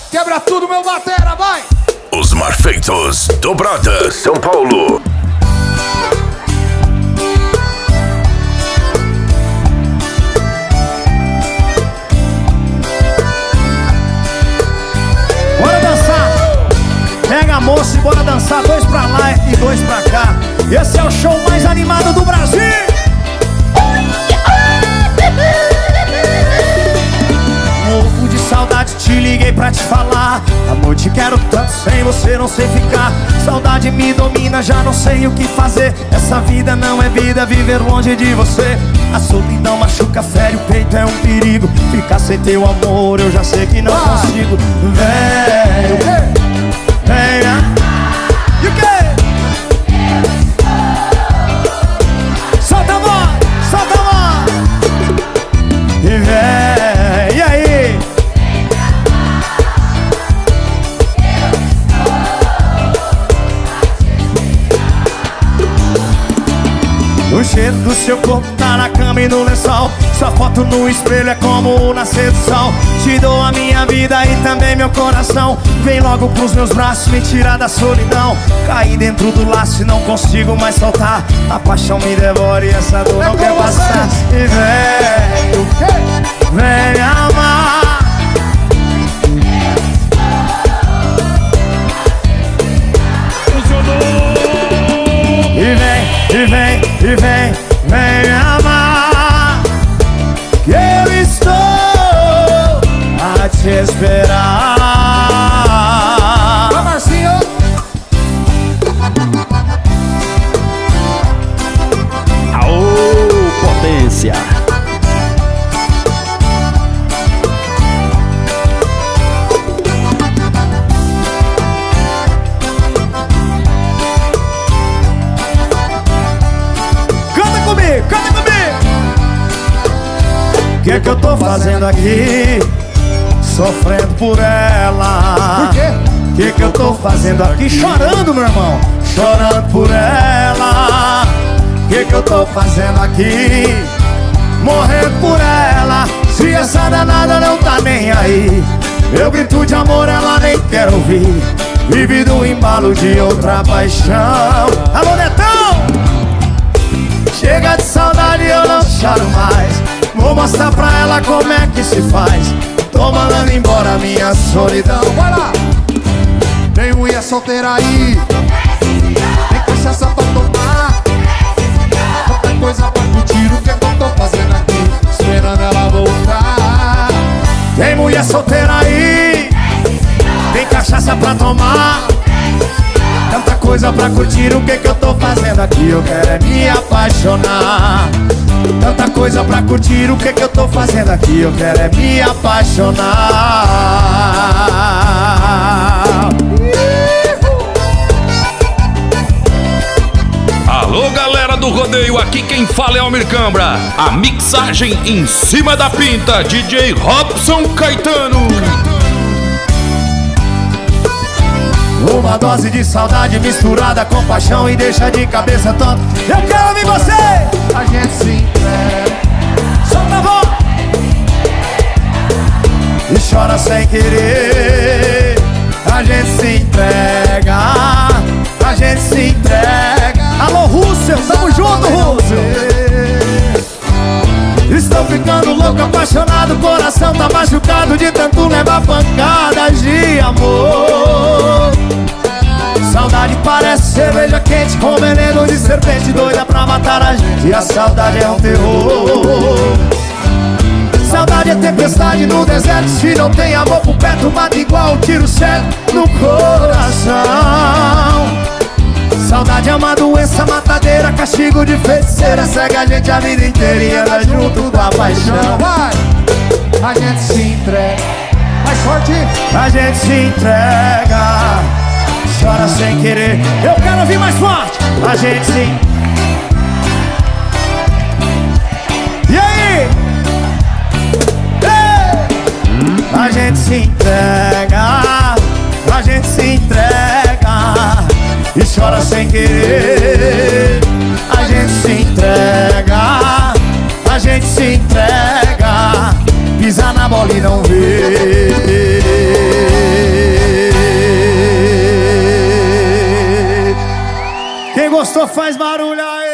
Quebra tudo, meu batera, vai! Os Marfeitos, Dobrada, São Paulo. Bora dançar! Pega a moça e bora dançar, 2 pra lá e 2 pra cá. Esse é o show mais animado do Brasil! Morro de saudade, te liguei pra te falar. Amor, te quero tanto, sem você não sei ficar. Saudade me domina, já não sei o que fazer. Essa vida não é vida, viver longe de você. A solidão machuca, fere o peito, é um perigo. Ficar sem teu amor, eu já sei que não consigo. Velho, venha. E o quê? Solta a voz, solta a voz. E vem, e aí? O cheiro do seu corpo tá na cama e no lençol. Sua foto no espelho é como o nascer do sol. Te dou a minha vida e também meu coração. Vem logo pros meus braços me tirar da solidão. Caí dentro do laço e não consigo mais soltar. A paixão me devora e essa dor não quer passar. E vem me amar. E vem me amar. Que eu estou a te esperar. Vai, Marcinho! Aô, potência! Canta comigo! O que é que eu tô fazendo aqui? Sofrendo por ela. Por quê? O que é que eu tô fazendo aqui? Chorando, meu irmão. Chorando por ela. O que é que eu tô fazendo aqui? Morrendo por ela. Se essa danada não tá nem aí, eu grito de amor, ela nem quer ouvir. Vive do embalo de outra paixão. Alô, Netão! Chega de saudade, eu não choro mais. Vou mostrar pra ela como é que se faz. Tô mandando embora minha solidão. Vai lá! Tem mulher solteira aí, tem cachaça pra tomar, tanta coisa pra curtir. O que é que eu tô fazendo aqui? Esperando ela voltar. Tem mulher solteira aí, tem cachaça pra tomar, tanta coisa pra curtir. O que que eu tô fazendo aqui? Eu quero é me apaixonar. Tanta coisa pra curtir. O que que eu tô fazendo aqui? Eu quero é me apaixonar. Alô, galera do rodeio, aqui quem fala é Almir Cambra. A mixagem em cima da pinta, DJ Robson Caetano. Uma dose de saudade misturada com paixão e deixa de cabeça tonta. Eu quero ouvir você! A gente se entrega, Solta a voz! E chora sem querer. A gente se entrega, a gente se entrega. Alô, Russell, tamo junto, Russell! Estou ficando louco, apaixonado, o coração tá machucado de tanto levar pancadas de amor. Saudade parece cerveja quente com veneno de serpente, doida pra matar a gente. E a saudade é um terror. Saudade é tempestade no deserto. Se não tem amor por perto, mata igual um tiro certo no coração. Saudade é uma doença matadeira, castigo de feiticeira. Segue a gente a vida inteira e anda junto da paixão. vai! A gente se entrega. Mais forte! A gente se entrega, chora sem querer. Eu quero ouvir mais forte. A gente se... E aí? Ei! A gente se entrega, a gente se entrega e chora sem querer. A gente se entrega, a gente se entrega, pisa na bola e não vê. gostou, faz barulho aí.